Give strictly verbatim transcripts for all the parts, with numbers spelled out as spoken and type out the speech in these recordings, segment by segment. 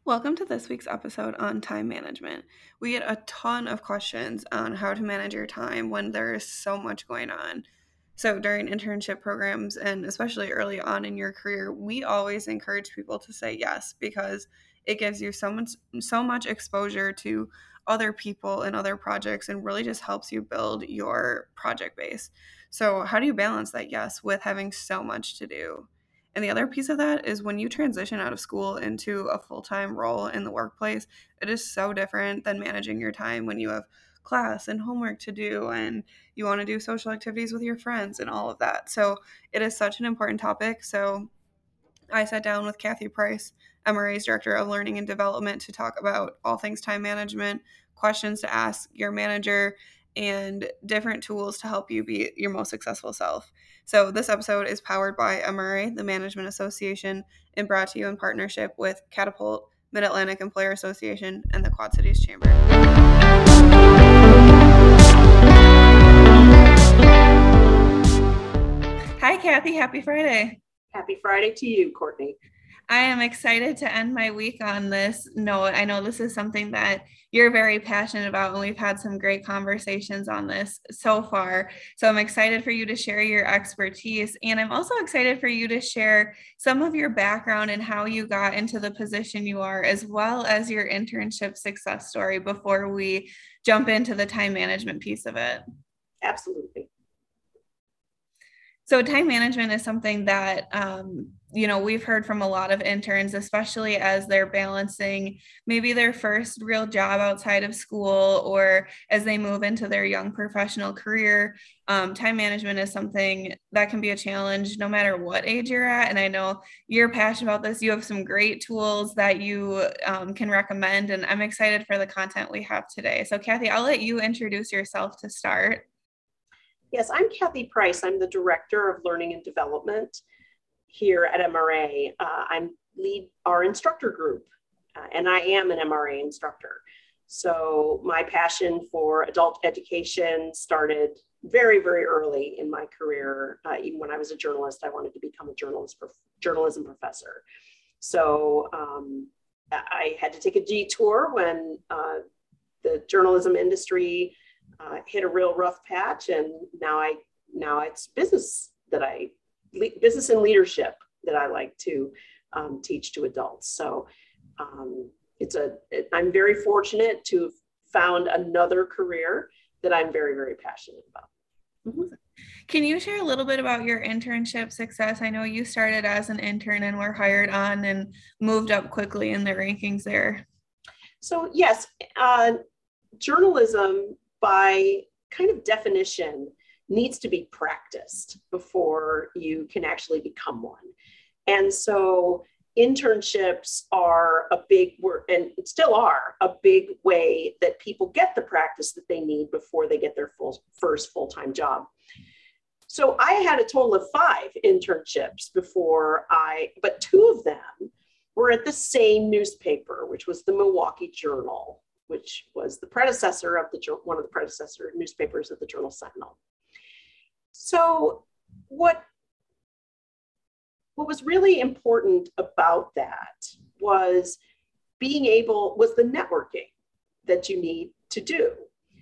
Welcome to this week's episode on time management. We get a ton of questions on how to manage your time when there is so much going on. So during internship programs and especially early on in your career, we always encourage people to say yes because it gives you so much so much exposure to other people and other projects and really just helps you build your project base. So how do you balance that yes with having so much to do? And the other piece of that is when you transition out of school into a full-time role in the workplace, it is so different than managing your time when you have class and homework to do and you want to do social activities with your friends and all of that. So it is such an important topic. So I sat down with Kathy Price, M R A's Director of Learning and Development, to talk about all things time management, questions to ask your manager, and different tools to help you be your most successful self. So this episode is powered by M R A, the Management Association, and brought to you in partnership with Catapult, Mid-Atlantic Employer Association, and the Quad Cities Chamber. Hi, Kathy. Happy Friday. Happy Friday to you, Courtney. I am excited to end my week on this note. I know this is something that you're very passionate about, and we've had some great conversations on this so far. So I'm excited for you to share your expertise. And I'm also excited for you to share some of your background and how you got into the position you are, as well as your internship success story before we jump into the time management piece of it. Absolutely. So time management is something that, um, you know, we've heard from a lot of interns, especially as they're balancing maybe their first real job outside of school or as they move into their young professional career. Um, time management is something that can be a challenge no matter what age you're at. And I know you're passionate about this. You have some great tools that you um, can recommend, and I'm excited for the content we have today. So Kathy, I'll let you introduce yourself to start. Yes, I'm Kathy Price. I'm the Director of Learning and Development here at M R A. Uh, I'm lead our instructor group, uh, and I am an M R A instructor. So my passion for adult education started very, very early in my career. Uh, even when I was a journalist, I wanted to become a journalist, journalism professor. So um, I had to take a detour when uh, the journalism industry Uh, hit a real rough patch, and now I now it's business that I business and leadership that I like to um, teach to adults. So um, it's a it, I'm very fortunate to have found another career that I'm very very passionate about. Mm-hmm. Can you share a little bit about your internship success? I know you started as an intern and were hired on and moved up quickly in the rankings there. So yes, uh, journalism, by kind of definition, needs to be practiced before you can actually become one. And so internships are a big word, and still are a big way that people get the practice that they need before they get their full, first full-time job. So I had a total of five internships before I, but two of them were at the same newspaper, which was the Milwaukee Journal, which was the predecessor of the one of the predecessor newspapers of the Journal Sentinel. So what, what was really important about that was being able, was the networking that you need to do.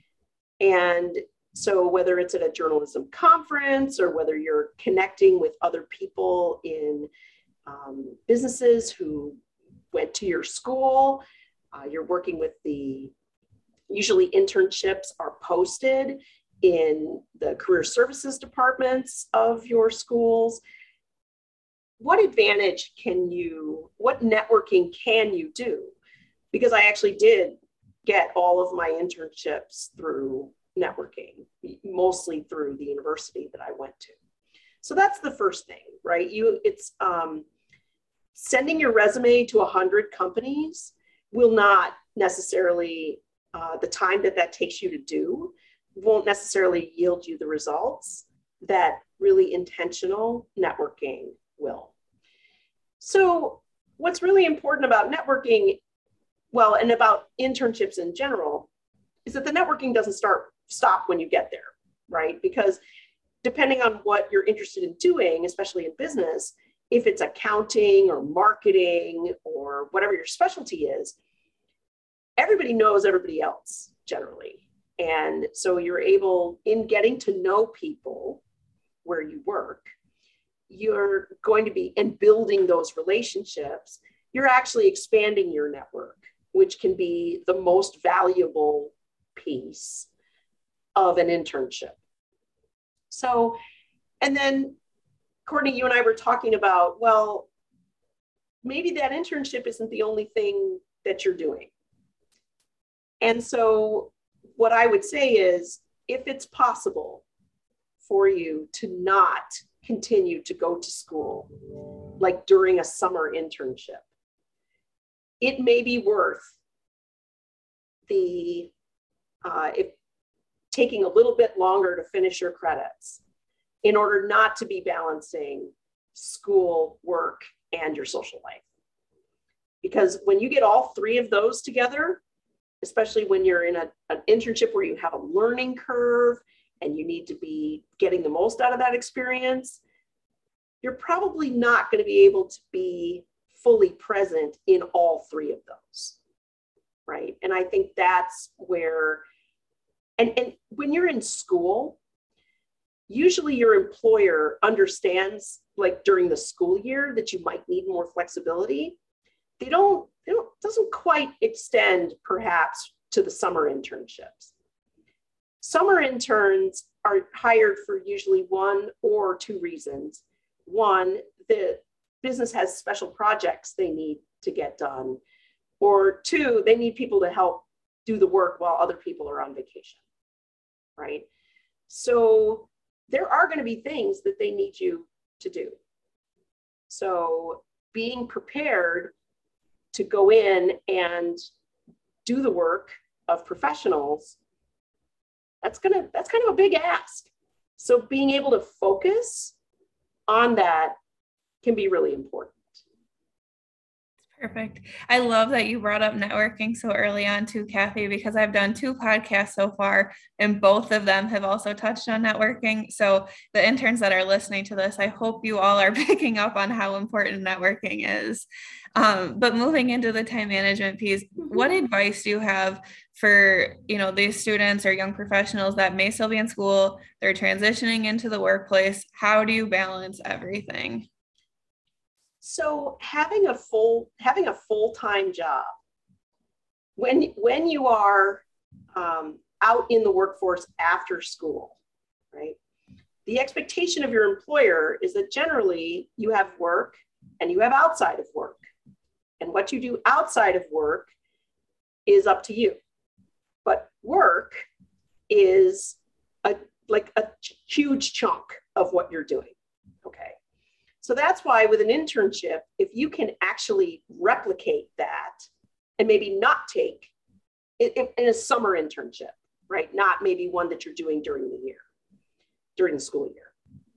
And so whether it's at a journalism conference or whether you're connecting with other people in um, businesses who went to your school, Uh, you're working with the, usually internships are posted in the career services departments of your schools. What advantage can you, what networking can you do? Because I actually did get all of my internships through networking, mostly through the university that I went to. So that's the first thing, right? You, it's um, sending your resume to a hundred companies will not necessarily, uh, the time that that takes you to do won't necessarily yield you the results that really intentional networking will. So what's really important about networking, well, and about internships in general, is that the networking doesn't start, stop when you get there, right? Because depending on what you're interested in doing, especially in business, if it's accounting or marketing or whatever your specialty is, everybody knows everybody else generally. And so you're able, in getting to know people where you work, you're going to be, and building those relationships, you're actually expanding your network, which can be the most valuable piece of an internship. So, and then Courtney, you and I were talking about, well, maybe that internship isn't the only thing that you're doing. And so what I would say is, if it's possible for you to not continue to go to school, like during a summer internship, it may be worth the, uh, if taking a little bit longer to finish your credits in order not to be balancing school, work, and your social life. Because when you get all three of those together, especially when you're in a, an internship where you have a learning curve and you need to be getting the most out of that experience, you're probably not going to be able to be fully present in all three of those, right? And I think that's where, and, and when you're in school, usually your employer understands, like during the school year, that you might need more flexibility. They don't, they don't, doesn't quite extend perhaps to the summer internships. Summer interns are hired for usually one or two reasons. One, the business has special projects they need to get done. Or two, they need people to help do the work while other people are on vacation, right? So there are going to be things that they need you to do. So being prepared to go in and do the work of professionals, that's gonna that's kind of a big ask. So being able to focus on that can be really important. Perfect. I love that you brought up networking so early on too, Kathy, because I've done two podcasts so far and both of them have also touched on networking. So the interns that are listening to this, I hope you all are picking up on how important networking is. Um, but moving into the time management piece, what advice do you have for, you know, these students or young professionals that may still be in school, they're transitioning into the workplace? How do you balance everything? So having a full having a full-time job, when when you are um, out in the workforce after school, right? The expectation of your employer is that generally you have work and you have outside of work, and what you do outside of work is up to you. But work is a like a huge chunk of what you're doing. Okay. So that's why with an internship, if you can actually replicate that and maybe not take it in a summer internship, right? Not maybe one that you're doing during the year, during the school year,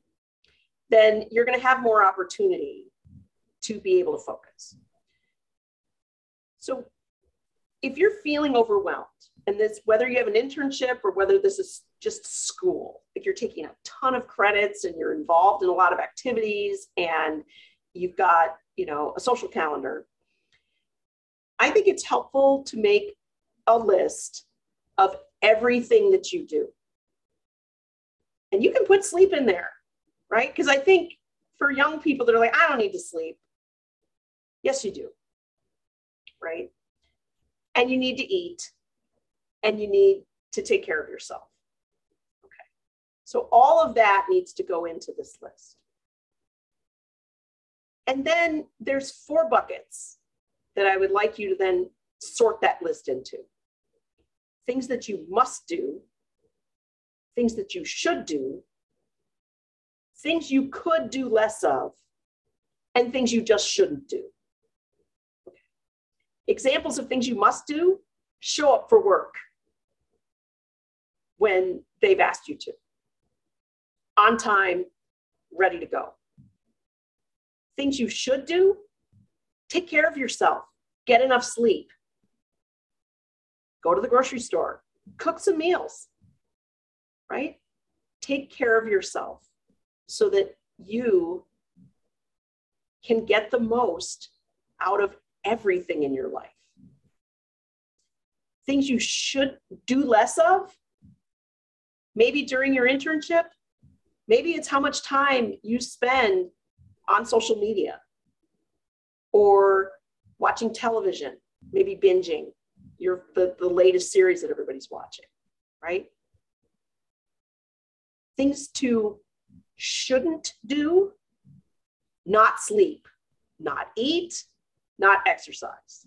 then you're going to have more opportunity to be able to focus. So if you're feeling overwhelmed, and this, whether you have an internship or whether this is just school, if you're taking a ton of credits and you're involved in a lot of activities and you've got, you know, a social calendar, I think it's helpful to make a list of everything that you do. And you can put sleep in there, right? Because I think for young people that are like, I don't need to sleep. Yes, you do, right? And you need to eat. And you need to take care of yourself. Okay. So all of that needs to go into this list. And then there's four buckets that I would like you to then sort that list into. Things that you must do, things that you should do, things you could do less of, and things you just shouldn't do. Okay. Examples of things you must do: show up for work when they've asked you to, on time, ready to go. Things you should do: take care of yourself, get enough sleep, go to the grocery store, cook some meals, right? Take care of yourself so that you can get the most out of everything in your life. Things you should do less of, maybe during your internship, maybe it's how much time you spend on social media or watching television, maybe binging your the, the latest series that everybody's watching, right? Things to shouldn't do, not sleep, not eat, not exercise.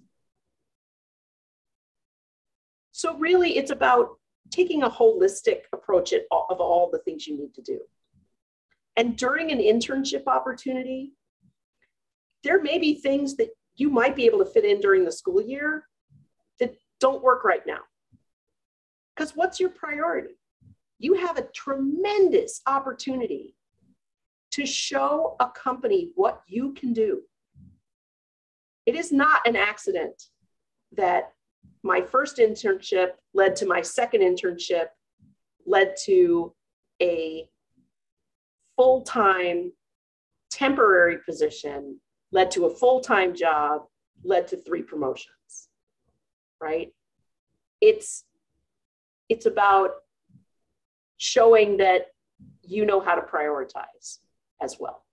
So really it's about taking a holistic approach at all, of all the things you need to do. And during an internship opportunity, there may be things that you might be able to fit in during the school year that don't work right now. Because what's your priority? You have a tremendous opportunity to show a company what you can do. It is not an accident that my first internship led to my second internship, led to a full-time temporary position, led to a full-time job, led to three promotions, right? It's, it's about showing that you know how to prioritize as well.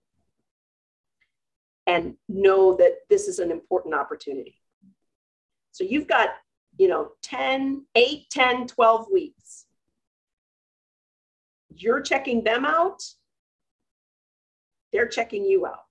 And know that this is an important opportunity. So you've got, you know, ten, eight, ten, twelve weeks. You're checking them out. They're checking you out.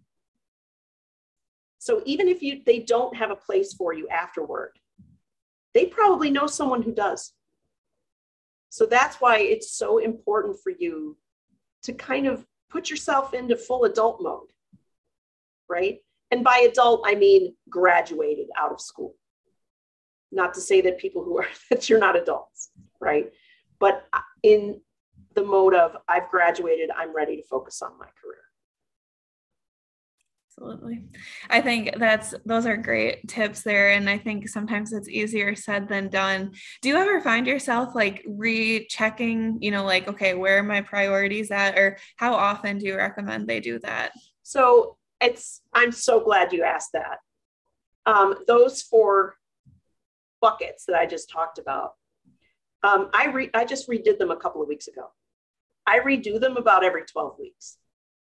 So even if you they don't have a place for you afterward, they probably know someone who does. So that's why it's so important for you to kind of put yourself into full adult mode, right? And by adult, I mean graduated out of school. Not to say that people who are, that you're not adults, right? But in the mode of I've graduated, I'm ready to focus on my career. Absolutely. I think that's, those are great tips there. And I think sometimes it's easier said than done. Do you ever find yourself like rechecking, you know, like, okay, where are my priorities at, or how often do you recommend they do that? So it's, I'm so glad you asked that. Um, those four buckets that I just talked about, um, I re I just redid them a couple of weeks ago. I redo them about every twelve weeks.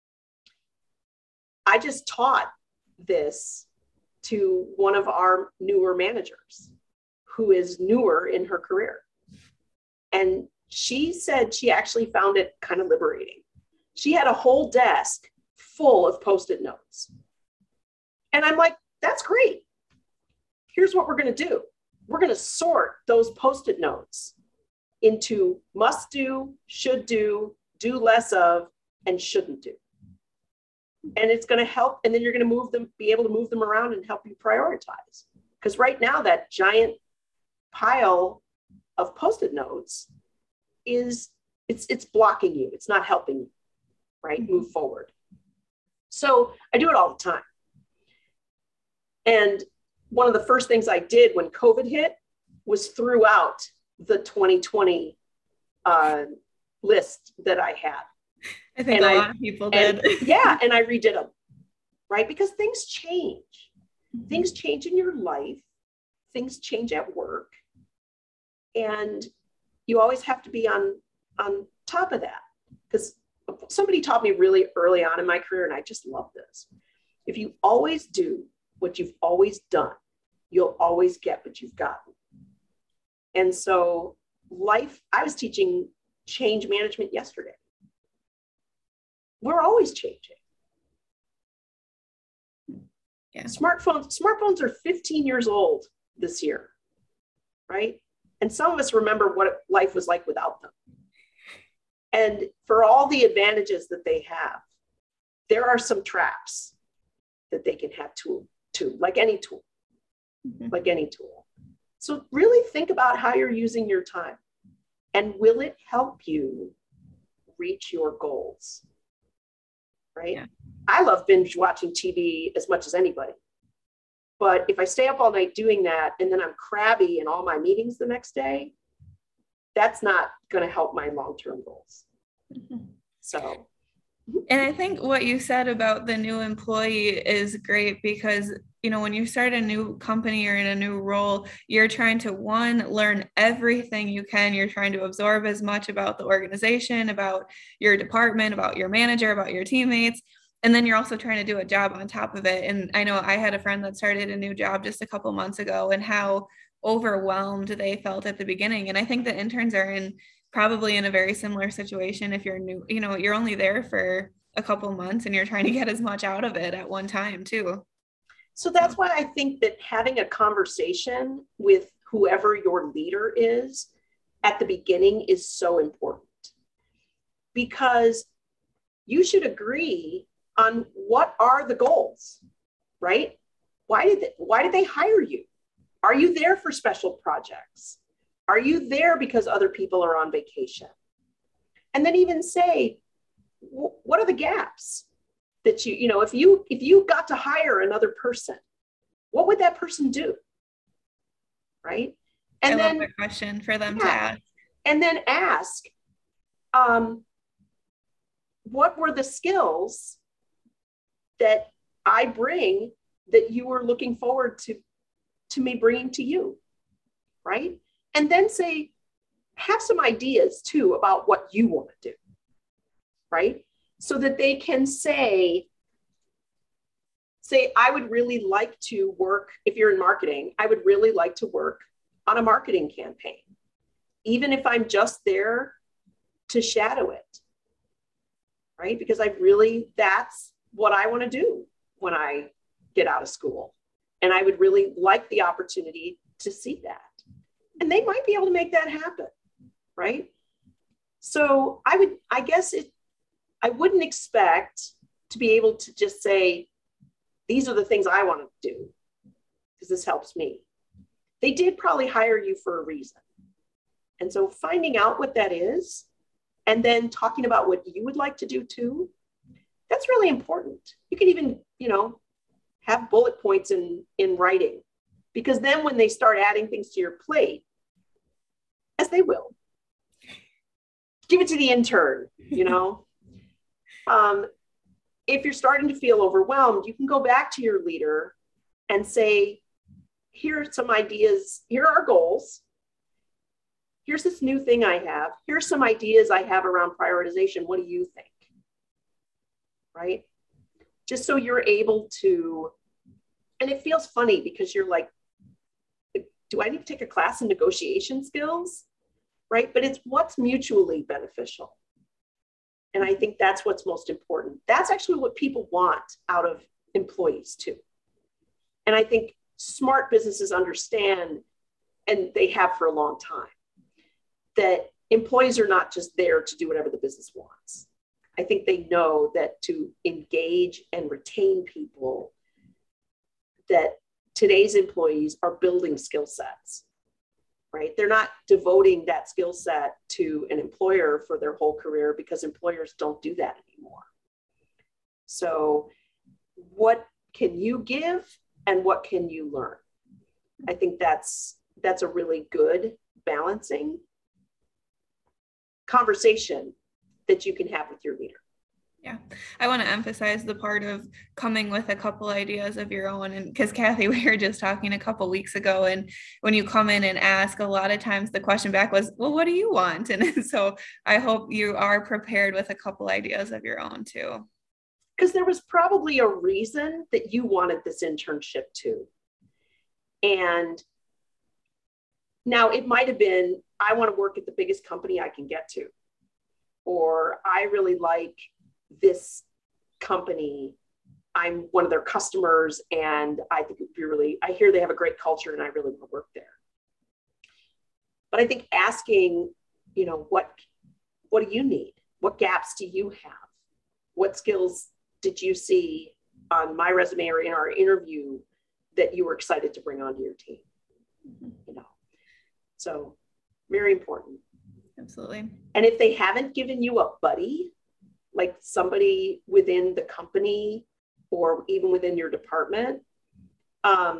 I just taught this to one of our newer managers who is newer in her career. And she said she actually found it kind of liberating. She had a whole desk full of Post-it notes. And I'm like, that's great. Here's what we're going to do. We're going to sort those Post-it notes into must do, should do, do less of, and shouldn't do. And it's going to help. And then you're going to move them, be able to move them around and help you prioritize. Because right now, that giant pile of Post-it notes is, it's, it's blocking you. It's not helping you, right? Mm-hmm. Move forward. So I do it all the time. And one of the first things I did when COVID hit was threw out the twenty twenty uh, list that I had. I think and a I, lot of people did. And, yeah, and I redid them, right? Because things change. Mm-hmm. Things change in your life. Things change at work. And you always have to be on, on top of that. Because somebody taught me really early on in my career, and I just love this. If you always do what you've always done, you'll always get what you've gotten. And so life, I was teaching change management yesterday. We're always changing. Yeah. Smartphones, smartphones are fifteen years old this year, right? And some of us remember what life was like without them. And for all the advantages that they have, there are some traps that they can have tool too, like any tool, mm-hmm. like any tool. So really think about how you're using your time, and will it help you reach your goals? Right? Yeah. I love binge watching T V as much as anybody. But if I stay up all night doing that, and then I'm crabby in all my meetings the next day, that's not going to help my long-term goals. Mm-hmm. So And I think what you said about the new employee is great because, you know, when you start a new company or in a new role, you're trying to, one, learn everything you can. You're trying to absorb as much about the organization, about your department, about your manager, about your teammates. And then you're also trying to do a job on top of it. And I know I had a friend that started a new job just a couple months ago and how overwhelmed they felt at the beginning. And I think the interns are in probably in a very similar situation. If you're new, you know, you're only there for a couple months and you're trying to get as much out of it at one time too. So that's why I think that having a conversation with whoever your leader is at the beginning is so important, because you should agree on what are the goals, right? Why did they, why did they hire you? Are you there for special projects? Are you there because other people are on vacation? And then even say, what are the gaps that you, you know, if you, if you got to hire another person, what would that person do? Right. And I then love that question for them yeah, to ask. And then ask, um, what were the skills that I bring that you were looking forward to, to me bringing to you? Right. And then say, have some ideas too about what you want to do. Right. So that they can say, say, I would really like to work, if you're in marketing, I would really like to work on a marketing campaign, even if I'm just there to shadow it. Right. Because I really, that's what I want to do when I get out of school. And I would really like the opportunity to see that. And they might be able to make that happen. Right. So I would, I guess it, I wouldn't expect to be able to just say, these are the things I want to do because this helps me. They did probably hire you for a reason. And so finding out what that is and then talking about what you would like to do too, that's really important. You can even, you know, have bullet points in, in writing, because then when they start adding things to your plate, as they will, give it to the intern, you know. um, if you're starting to feel overwhelmed, you can go back to your leader and say, here are some ideas, here are our goals. Here's this new thing I have. Here's some ideas I have around prioritization. What do you think? Right? Just so you're able to, and it feels funny because you're like, do I need to take a class in negotiation skills? Right? But it's what's mutually beneficial. And I think that's what's most important. That's actually what people want out of employees too. And I think smart businesses understand, and they have for a long time, that employees are not just there to do whatever the business wants. I think they know that to engage and retain people, that today's employees are building skill sets. Right? They're not devoting that skill set to an employer for their whole career, because employers don't do that anymore. So what can you give and what can you learn? I think that's, that's a really good balancing conversation that you can have with your leader. Yeah, I want to emphasize the part of coming with a couple ideas of your own. And because Kathy, we were just talking a couple weeks ago, and when you come in and ask, a lot of times the question back was, well, what do you want? And so I hope you are prepared with a couple ideas of your own too. Because there was probably a reason that you wanted this internship too. And now it might have been, I want to work at the biggest company I can get to, or I really like this company, I'm one of their customers, and I think it would be really, I hear they have a great culture and I really want to work there. But I think asking, you know, what, what do you need? What gaps do you have? What skills did you see on my resume or in our interview that you were excited to bring onto your team? You know, so very important. Absolutely. And if they haven't given you a buddy, like somebody within the company or even within your department, um,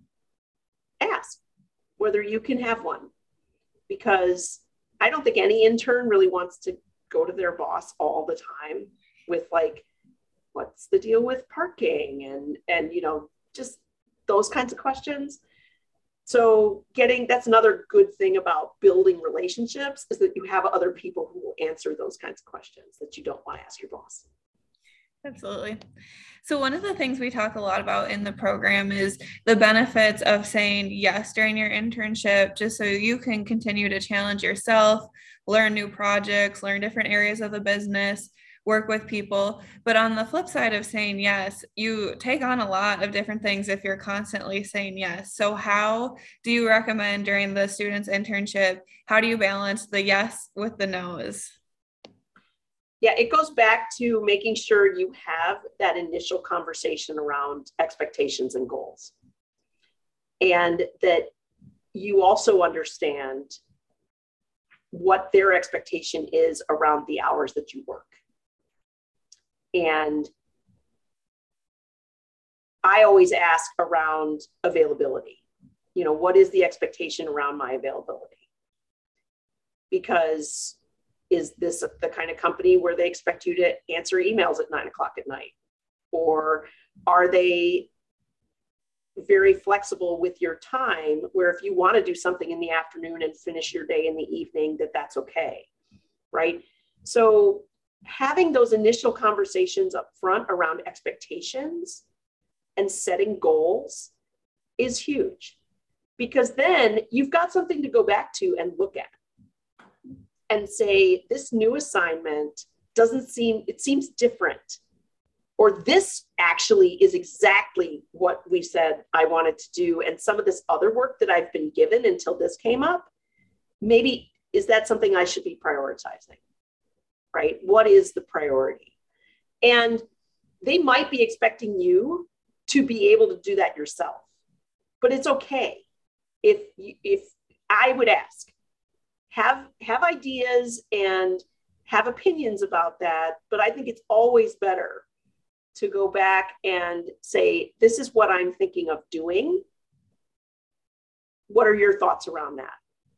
ask whether you can have one. Because I don't think any intern really wants to go to their boss all the time. with like, what's the deal with parking, and and you know, just those kinds of questions. So getting, that's another good thing about building relationships, is that you have other people who will answer those kinds of questions that you don't want to ask your boss. Absolutely. So one of the things we talk a lot about in the program is the benefits of saying yes during your internship, just so you can continue to challenge yourself, learn new projects, learn different areas of the business, work with people. But on the flip side of saying yes, you take on a lot of different things if you're constantly saying yes. So how do you recommend during the student's internship, how do you balance the yes with the no's? Yeah, it goes back to making sure you have that initial conversation around expectations and goals. And that you also understand what their expectation is around the hours that you work. And I always ask around availability. You know, what is the expectation around my availability? Because is this the kind of company where they expect you to answer emails at nine o'clock at night? Or are they very flexible with your time, where if you want to do something in the afternoon and finish your day in the evening, that that's okay, right? So having those initial conversations up front around expectations and setting goals is huge, because then you've got something to go back to and look at and say, this new assignment doesn't seem, it seems different. Or this actually is exactly what we said I wanted to do. And some of this other work that I've been given until this came up, maybe is that something I should be prioritizing, right? What is the priority? And they might be expecting you to be able to do that yourself, but it's okay. If, if I would ask, have, have ideas and have opinions about that, but I think it's always better to go back and say, this is what I'm thinking of doing. What are your thoughts around that?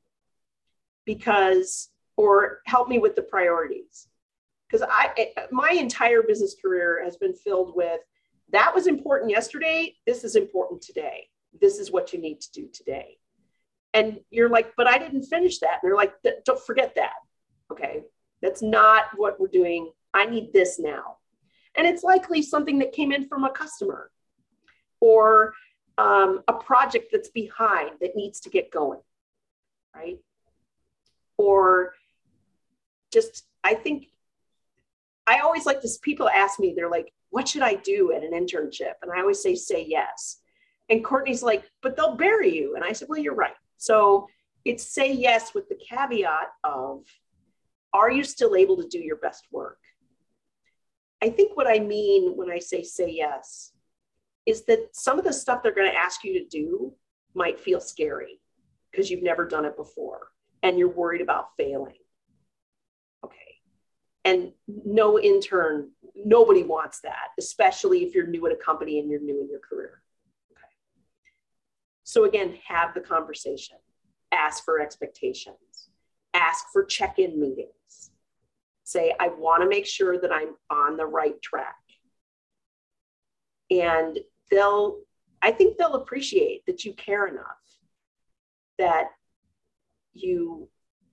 Because, or help me with the priorities. Because I, my entire business career has been filled with, that was important yesterday, this is important today. This is what you need to do today. And you're like, but I didn't finish that. And they're like, don't forget that. Okay, that's not what we're doing. I need this now. And it's likely something that came in from a customer, or um, a project that's behind that needs to get going, right? Or just, I think, I always like this, people ask me, they're like, what should I do at an internship? And I always say, say yes. And Courtney's like, but they'll bury you. And I said, well, you're right. So it's say yes with the caveat of, are you still able to do your best work? I think what I mean when I say say yes is that some of the stuff they're going to ask you to do might feel scary because you've never done it before and you're worried about failing. Okay. And no intern, nobody wants that, especially if you're new at a company and you're new in your career. Okay. So again, have the conversation, ask for expectations, ask for check-in meetings. Say, I want to make sure that I'm on the right track. And they'll, I think they'll appreciate that you care enough, that you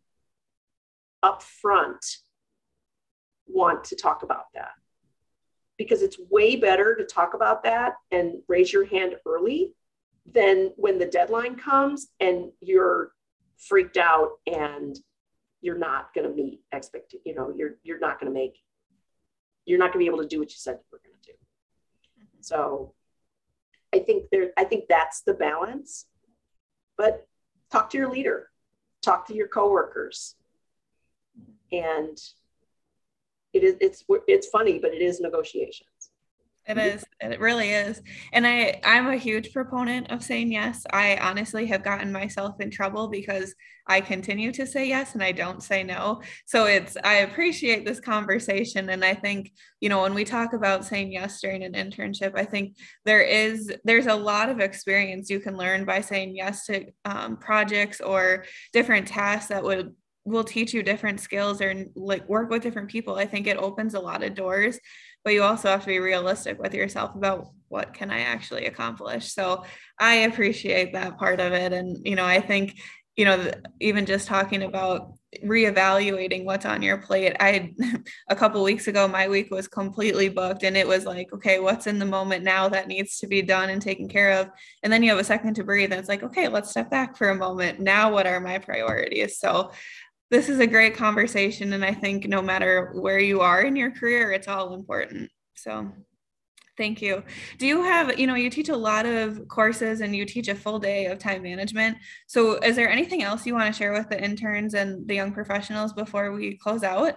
upfront want to talk about that. Because it's way better to talk about that and raise your hand early than when the deadline comes and you're freaked out and you're not going to meet expect, you know, you're, you're not going to make, you're not going to be able to do what you said you were going to do. So I think there, I think that's the balance, but talk to your leader, talk to your coworkers. And it is, it's, it's funny, but it is negotiations. It is. It really is. And I, I'm a huge proponent of saying yes. I honestly have gotten myself in trouble because I continue to say yes and I don't say no. So it's, I appreciate this conversation. And I think, you know, when we talk about saying yes during an internship, I think there is, there's a lot of experience you can learn by saying yes to um, projects or different tasks that would will teach you different skills or like work with different people. I think it opens a lot of doors, but you also have to be realistic with yourself about what can I actually accomplish. So I appreciate that part of it. And, you know, I think, you know, even just talking about reevaluating what's on your plate. I a couple weeks ago, my week was completely booked, and it was like, okay, what's in the moment now that needs to be done and taken care of? And then you have a second to breathe, and it's like, okay, let's step back for a moment. Now, what are my priorities? So this is a great conversation, and I think no matter where you are in your career, it's all important. So thank you. Do you have, you know, you teach a lot of courses and you teach a full day of time management. So is there anything else you want to share with the interns and the young professionals before we close out?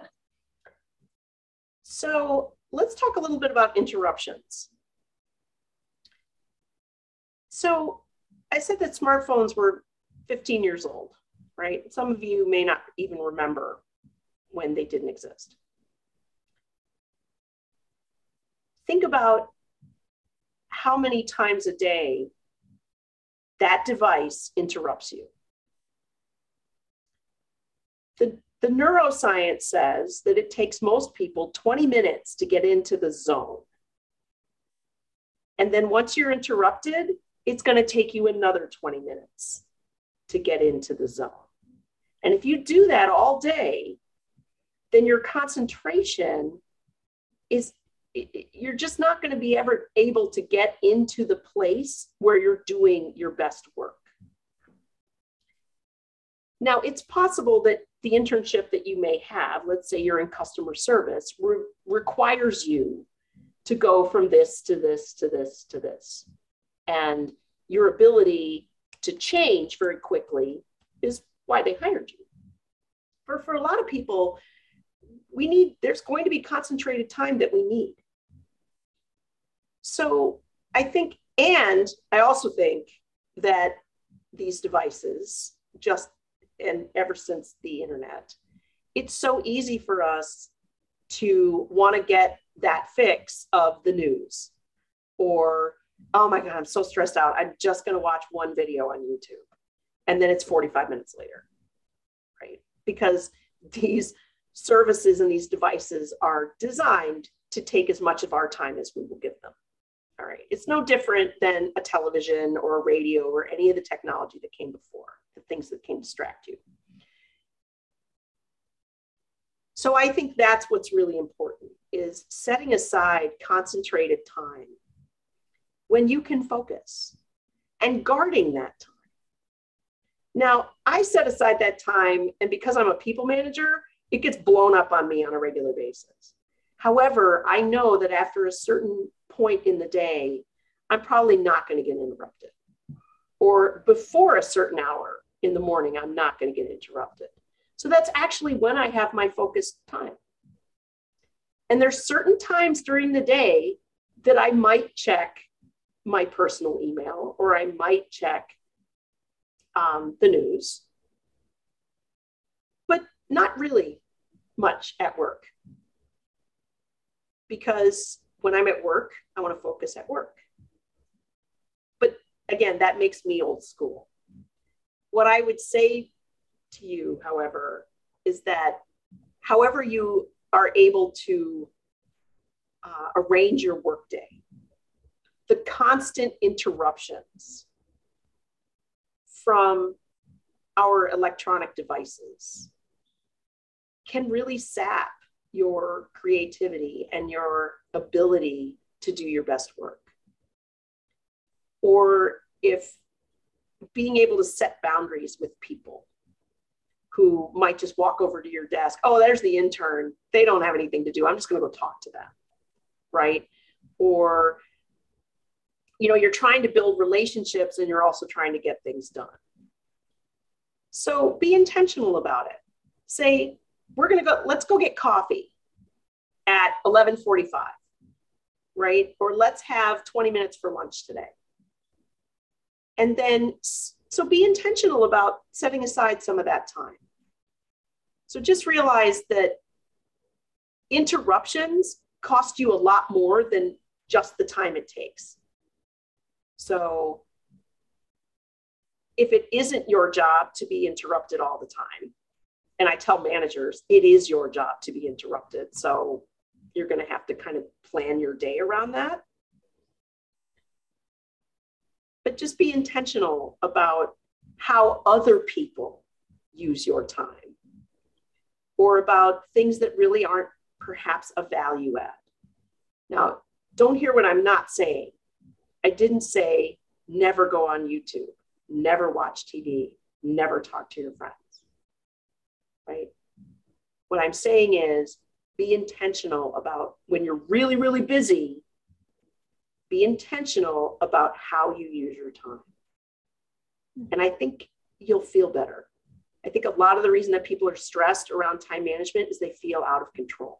So let's talk a little bit about interruptions. So I said that smartphones were fifteen years old, right? Some of you may not even remember when they didn't exist. Think about how many times a day that device interrupts you. The, the neuroscience says that it takes most people twenty minutes to get into the zone. And then once you're interrupted, it's going to take you another twenty minutes to get into the zone. And if you do that all day, then your concentration is, you're just not going to be ever able to get into the place where you're doing your best work. Now, it's possible that the internship that you may have, let's say you're in customer service, re- requires you to go from this to this to this to this. And your ability to change very quickly is why they hired you. For, for a lot of people, we need, there's going to be concentrated time that we need. So I think, and I also think that these devices, just, and ever since the internet, it's so easy for us to want to get that fix of the news, or, oh my God, I'm so stressed out, I'm just going to watch one video on YouTube. And then it's forty-five minutes later, right? Because these services and these devices are designed to take as much of our time as we will give them. All right. It's no different than a television or a radio or any of the technology that came before, the things that can distract you. So I think that's what's really important, is setting aside concentrated time when you can focus and guarding that time. Now, I set aside that time, and because I'm a people manager, it gets blown up on me on a regular basis. However, I know that after a certain point in the day, I'm probably not going to get interrupted. Or before a certain hour in the morning, I'm not going to get interrupted. So that's actually when I have my focused time. And there's certain times during the day that I might check my personal email, or I might check um, the news, but not really much at work. Because when I'm at work, I want to focus at work. But again, that makes me old school. What I would say to you, however, is that however you are able to uh, arrange your workday, the constant interruptions from our electronic devices can really sap your creativity and your ability to do your best work. Or if being able to set boundaries with people who might just walk over to your desk, oh, there's the intern, they don't have anything to do, I'm just going to go talk to them, right? Or, you know, you're trying to build relationships and you're also trying to get things done. So be intentional about it. Say, we're going to go, let's go get coffee at eleven forty-five, right? Or let's have twenty minutes for lunch today. And then, so be intentional about setting aside some of that time. So just realize that interruptions cost you a lot more than just the time it takes. So if it isn't your job to be interrupted all the time, and I tell managers, it is your job to be interrupted. So you're going to have to kind of plan your day around that. But just be intentional about how other people use your time, or about things that really aren't perhaps a value add. Now, don't hear what I'm not saying. I didn't say never go on YouTube, never watch T V, never talk to your friends, right? What I'm saying is be intentional about when you're really, really busy, be intentional about how you use your time. And I think you'll feel better. I think a lot of the reason that people are stressed around time management is they feel out of control.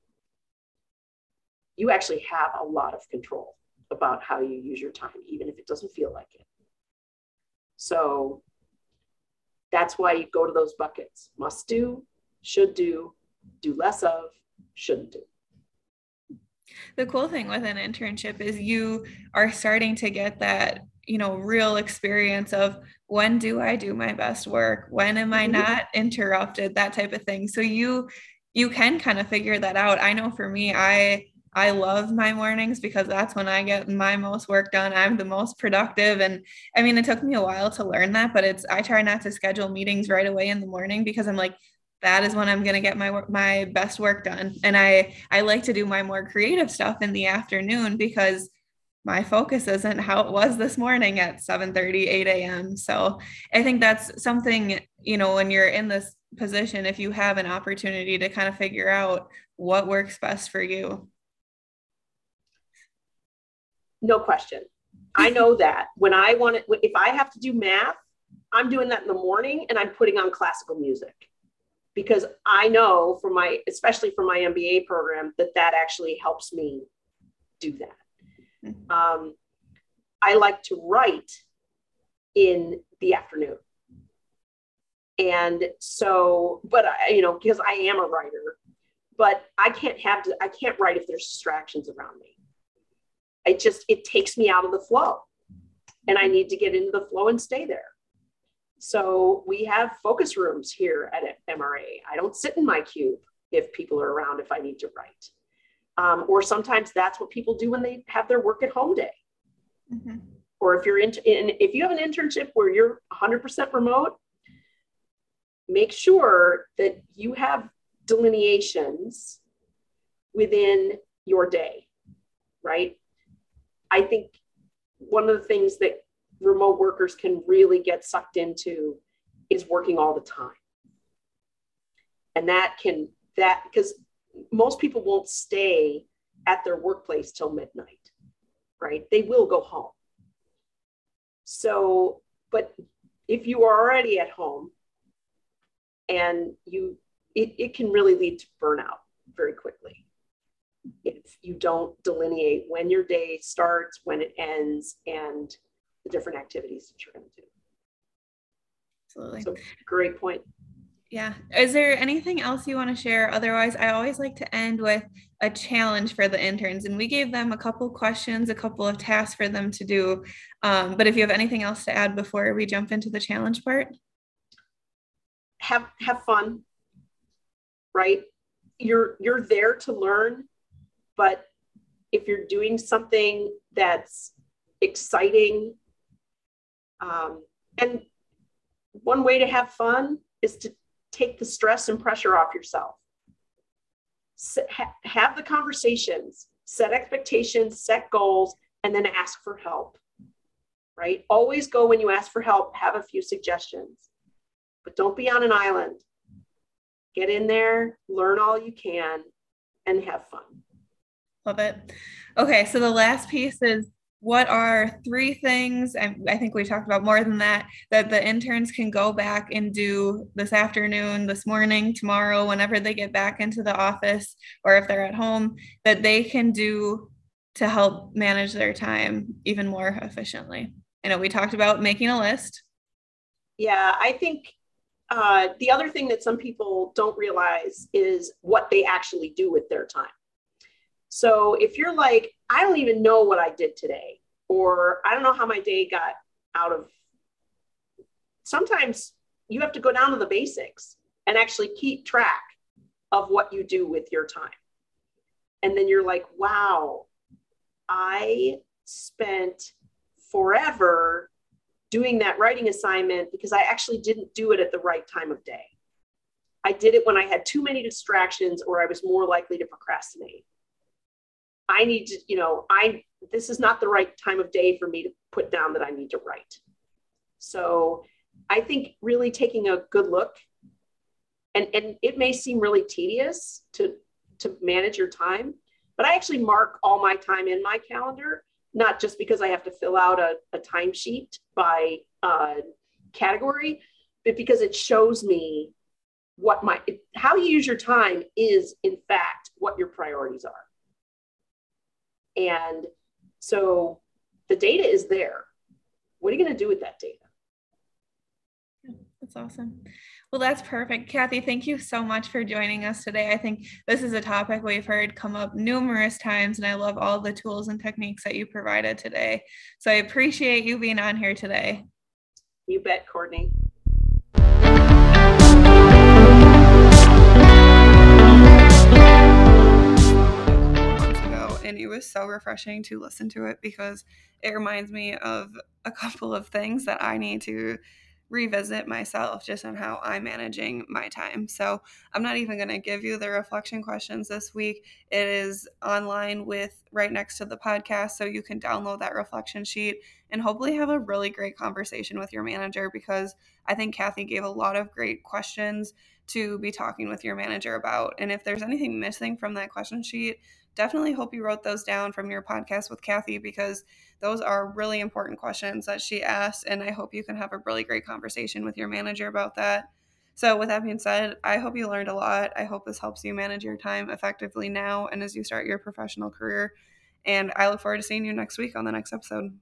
You actually have a lot of control about how you use your time, even if it doesn't feel like it. So that's why you go to those buckets: must do, should do, do less of, shouldn't do. The cool thing with an internship is you are starting to get that, you know, real experience of when do I do my best work? When am I not interrupted? That type of thing. So you, you can kind of figure that out. I know for me, I, I love my mornings because that's when I get my most work done. I'm the most productive. And I mean, it took me a while to learn that, but it's, I try not to schedule meetings right away in the morning because I'm like, that is when I'm going to get my my best work done. And I, I like to do my more creative stuff in the afternoon because my focus isn't how it was this morning at seven thirty, eight a.m. So I think that's something, you know, when you're in this position, if you have an opportunity to kind of figure out what works best for you. No question. I know that when I want to, if I have to do math, I'm doing that in the morning and I'm putting on classical music. Because I know for my, especially for my M B A program, that that actually helps me do that. Mm-hmm. Um, I like to write in the afternoon. And so, but I, you know, because I am a writer, but I can't have, to, I can't write if there's distractions around me. It just, it takes me out of the flow and I need to get into the flow and stay there. So we have focus rooms here at M R A. I don't sit in my cube if people are around, if I need to write. Um, or sometimes that's what people do when they have their work at home day. Mm-hmm. Or if you're in, in, if you have an internship where you're one hundred percent remote, make sure that you have delineations within your day, right? I think one of the things that remote workers can really get sucked into is working all the time. And that can, that, because most people won't stay at their workplace till midnight, right? They will go home. So, but if you are already at home and you, it, it can really lead to burnout very quickly if you don't delineate when your day starts, when it ends, and the different activities that you're going to do. Absolutely. So great point. Yeah. Is there anything else you want to share? Otherwise, I always like to end with a challenge for the interns. And we gave them a couple questions, a couple of tasks for them to do. Um, but if you have anything else to add before we jump into the challenge part. Have, have fun, right? You're, you're there to learn, but if you're doing something that's exciting, um, and one way to have fun is to take the stress and pressure off yourself. Set, ha, have the conversations, set expectations, set goals, and then ask for help, right? Always go when you ask for help, have a few suggestions, but don't be on an island. Get in there, learn all you can, and have fun. Love it. Okay, so the last piece is, what are three things, and I think we talked about more than that, that the interns can go back and do this afternoon, this morning, tomorrow, whenever they get back into the office, or if they're at home, that they can do to help manage their time even more efficiently? I know we talked about making a list. Yeah, I think uh, the other thing that some people don't realize is what they actually do with their time. So if you're like, I don't even know what I did today, or I don't know how my day got out of, sometimes you have to go down to the basics. and actually keep track of what you do with your time. And then you're like, wow, I spent forever doing that writing assignment because I actually didn't do it at the right time of day. I did it when I had too many distractions or I was more likely to procrastinate. I need to, you know, I, this is not the right time of day for me to put down that I need to write. So I think really taking a good look, and, and it may seem really tedious to, to manage your time, but I actually mark all my time in my calendar, not just because I have to fill out a, a timesheet by uh, category, but because it shows me what my, how you use your time is in fact what your priorities are. And so the data is there. What are you going to do with that data? That's awesome. Well, that's perfect. Kathy, thank you so much for joining us today. I think this is a topic we've heard come up numerous times, and I love all the tools and techniques that you provided today. So I appreciate you being on here today. You bet, Courtney. And it was so refreshing to listen to it because it reminds me of a couple of things that I need to revisit myself just on how I'm managing my time. So I'm not even going to give you the reflection questions this week. It is online with right next to the podcast, so you can download that reflection sheet and hopefully have a really great conversation with your manager, because I think Kathy gave a lot of great questions to be talking with your manager about. And if there's anything missing from that question sheet, definitely hope you wrote those down from your podcast with Kathy, because those are really important questions that she asked, and I hope you can have a really great conversation with your manager about that. So with that being said, I hope you learned a lot. I hope this helps you manage your time effectively now and as you start your professional career. And I look forward to seeing you next week on the next episode.